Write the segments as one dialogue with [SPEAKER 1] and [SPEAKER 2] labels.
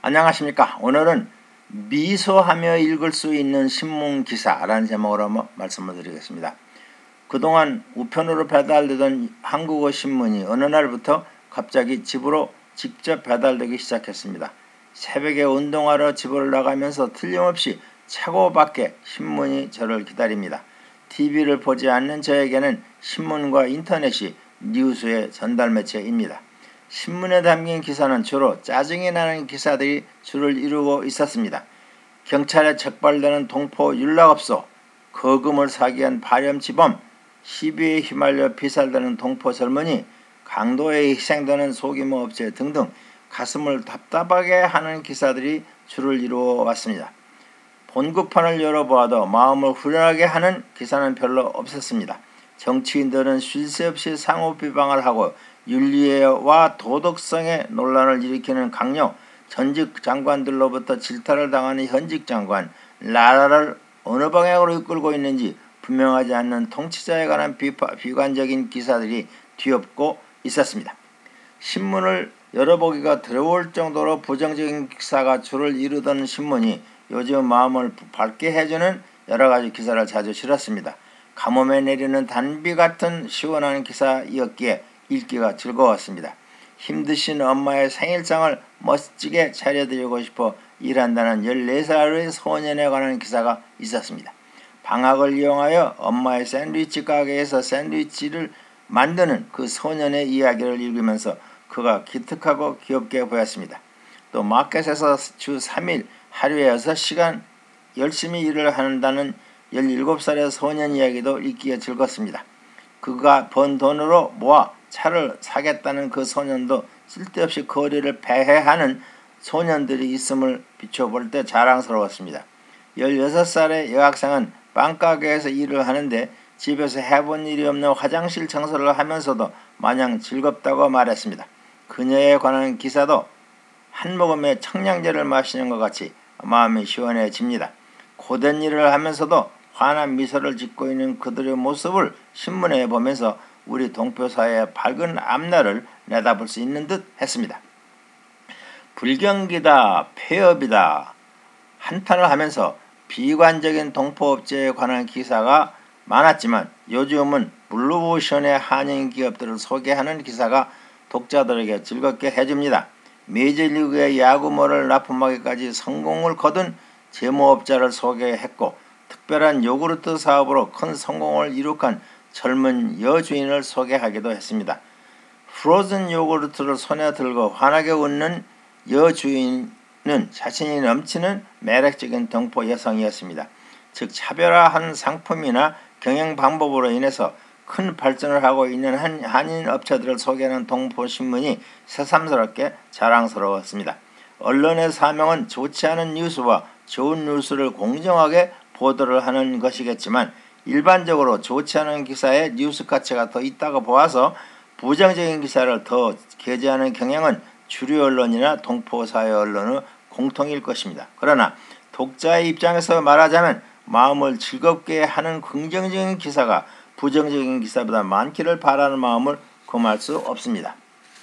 [SPEAKER 1] 안녕하십니까. 오늘은 미소하며 읽을 수 있는 신문기사라는 제목으로 말씀을 드리겠습니다. 그동안 우편으로 배달되던 한국어 신문이 어느 날부터 갑자기 집으로 직접 배달되기 시작했습니다. 새벽에 운동하러 집을 나가면서 틀림없이 차고 밖에 신문이 저를 기다립니다. TV를 보지 않는 저에게는 신문과 인터넷이 뉴스의 전달 매체입니다. 신문에 담긴 기사는 주로 짜증이 나는 기사들이 주를 이루고 있었습니다. 경찰에 적발되는 동포 윤락업소, 거금을 사기 위한 파렴치범, 시비에 휘말려 피살되는 동포 젊은이, 강도에 희생되는 소규모 업체 등등 가슴을 답답하게 하는 기사들이 주를 이루어 왔습니다. 본국판을 열어보아도 마음을 후련하게 하는 기사는 별로 없었습니다. 정치인들은 쉴 새 없이 상호 비방을 하고 윤리와 도덕성의 논란을 일으키는 강요, 전직 장관들로부터 질타를 당하는 현직 장관, 나라를 어느 방향으로 이끌고 있는지 분명하지 않는 통치자에 관한 비관적인 기사들이 뒤엎고 있었습니다. 신문을 열어보기가 두려울 정도로 부정적인 기사가 주를 이루던 신문이 요즘 마음을 밝게 해주는 여러가지 기사를 자주 실었습니다. 가뭄에 내리는 단비 같은 시원한 기사였기에 읽기가 즐거웠습니다. 힘드신 엄마의 생일상을 멋지게 차려드리고 싶어 일한다는 14살의 소년에 관한 기사가 있었습니다. 방학을 이용하여 엄마의 샌드위치 가게에서 샌드위치를 만드는 그 소년의 이야기를 읽으면서 그가 기특하고 귀엽게 보였습니다. 또 마켓에서 주 3일 하루에 6시간 열심히 일을 한다는 17살의 소년 이야기도 읽기에 즐겁습니다. 그가 번 돈으로 모아 차를 사겠다는 그 소년도 쓸데없이 거리를 배회하는 소년들이 있음을 비춰볼 때 자랑스러웠습니다. 16살의 여학생은 빵가게에서 일을 하는데 집에서 해본 일이 없는 화장실 청소를 하면서도 마냥 즐겁다고 말했습니다. 그녀에 관한 기사도 한 모금의 청량제를 마시는 것 같이 마음이 시원해집니다. 고된 일을 하면서도 환한 미소를 짓고 있는 그들의 모습을 신문에 보면서 우리 동표사회의 밝은 앞날을 내다볼 수 있는 듯 했습니다. 불경기다, 폐업이다 한탄을 하면서 비관적인 동포업체에 관한 기사가 많았지만 요즘은 블루오션의 한인 기업들을 소개하는 기사가 독자들에게 즐겁게 해줍니다. 메이저리그의 야구모를 납품하기까지 성공을 거둔 제모업자를 소개했고 특별한 요구르트 사업으로 큰 성공을 이룩한 젊은 여주인을 소개하기도 했습니다. 프로즌 요구르트를 손에 들고 환하게 웃는 여주인은 자신이 넘치는 매력적인 동포 여성이었습니다. 즉 차별화한 상품이나 경영 방법으로 인해서 큰 발전을 하고 있는 한인 업체들을 소개하는 동포신문이 새삼스럽게 자랑스러웠습니다. 언론의 사명은 좋지 않은 뉴스와 좋은 뉴스를 공정하게 보도를 하는 것이겠지만 일반적으로 좋지 않은 기사에 뉴스 가치가 더 있다고 보아서 부정적인 기사를 더 게재하는 경향은 주류 언론이나 동포사회 언론의 공통일 것입니다. 그러나 독자의 입장에서 말하자면 마음을 즐겁게 하는 긍정적인 기사가 부정적인 기사보다 많기를 바라는 마음을 금할 수 없습니다.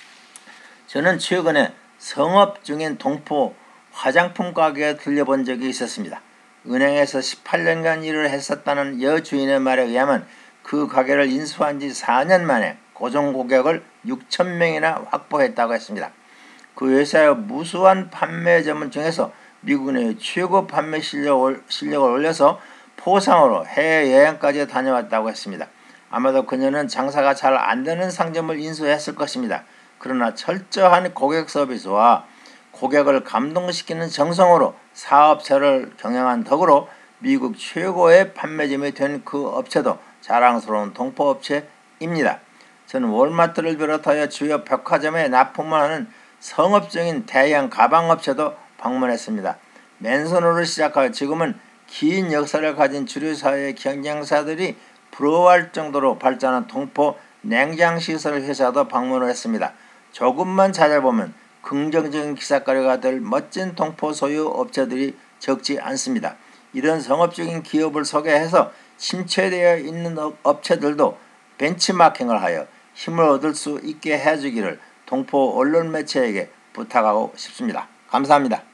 [SPEAKER 1] 저는 최근에 성업 중인 동포 화장품 가게에 들려본 적이 있었습니다. 은행에서 18년간 일을 했었다는 여주인의 말에 의하면 그 가게를 인수한 지 4년 만에 고정 고객을 6,000명이나 확보했다고 했습니다. 그 회사의 무수한 판매점을 중에서 미국 내 최고 판매 실력을 올려서 포상으로 해외여행까지 다녀왔다고 했습니다. 아마도 그녀는 장사가 잘 안되는 상점을 인수했을 것입니다. 그러나 철저한 고객 서비스와 고객을 감동시키는 정성으로 사업체를 경영한 덕으로 미국 최고의 판매점이 된 그 업체도 자랑스러운 동포업체입니다. 저는 월마트를 비롯하여 주요 백화점에 납품을 하는 성업적인 대형 가방업체도 방문했습니다. 맨손으로 시작하여 지금은 긴 역사를 가진 주류사회의 경쟁사들이 부러워할 정도로 발전한 동포 냉장시설 회사도 방문을 했습니다. 조금만 찾아보면 긍정적인 기사거리가 될 멋진 동포 소유 업체들이 적지 않습니다. 이런 성업적인 기업을 소개해서 침체되어 있는 업체들도 벤치마킹을 하여 힘을 얻을 수 있게 해주기를 동포 언론 매체에게 부탁하고 싶습니다. 감사합니다.